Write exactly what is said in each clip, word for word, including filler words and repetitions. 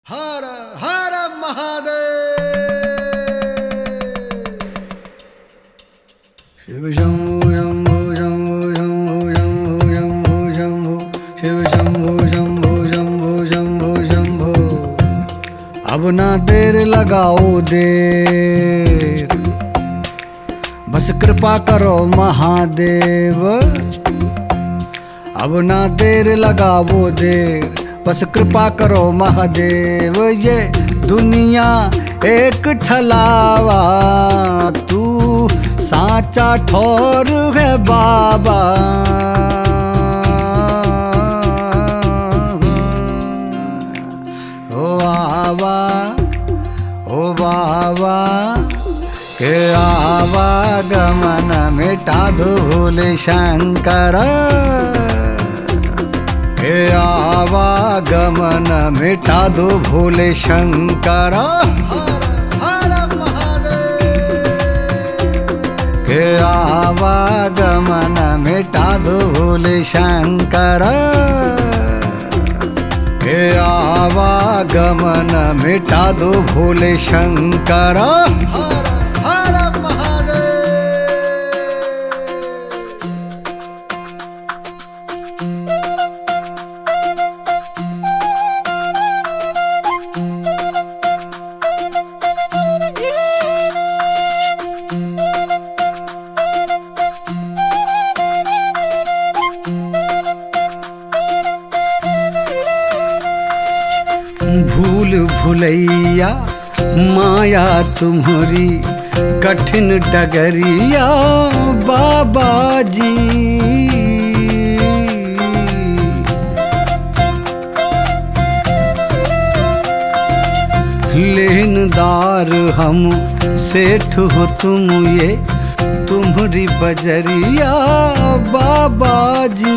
हर हर महादेव। शिव शंभु शंभु शंभु शंभु शंभु शंभु शंभु शिव शंभु शंभु शंभु शंभु शंभु। अब ना देर लगाओ देर, बस कृपा करो महादेव। अब ना देर लगाओ देर, बस कृपा करो महादेव। ये दुनिया एक छलावा, तू साचा ठोर है बाबा। ओ आवा ओ बाबा के आवागमन मिटा धूल शंकर। हे आवागमन मिटा दो भोले शंकर। हर हर महादेव। हे आवागमन मिटा दो भोले शंकर। हे आवागमन मिटा दो भोले शंकर। हर हर महादेव। भूल भुलैया माया तुम्हारी कठिन डगरिया बाबा जी। लेनदार हम सेठ हो तुम, ये तुम्हारी बजरिया बाबा जी।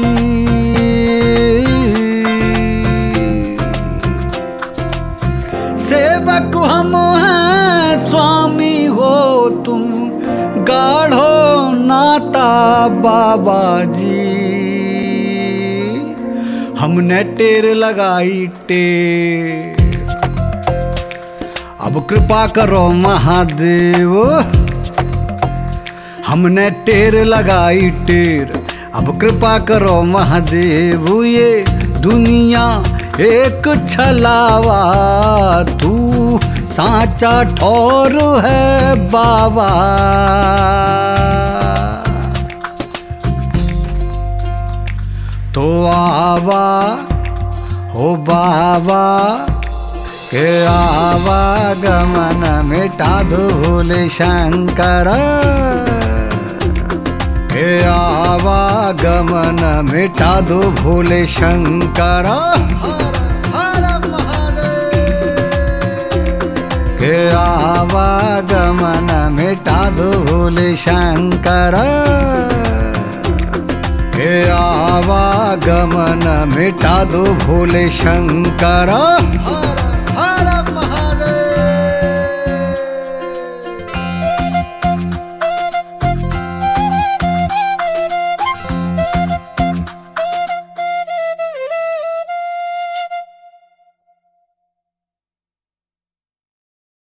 सेवक हम हैं स्वामी हो तुम, गाढ़ो नाता बाबा जी। हमने टेर लगाई टेर, अब कृपा करो महादेव। हमने टेर लगाई टेर, अब कृपा करो महादेव। ये दुनिया एक छलावा, तू साचा ठोर है बाबा। तो आवा हो बाबा के आवागमन मिटा धूल शंकर। हे आवागमन मिटा दो भोले शंकर। हे आवागमन मिटा दो भोले शंकर। हे आवागमन मिटा दो भोले शंकर।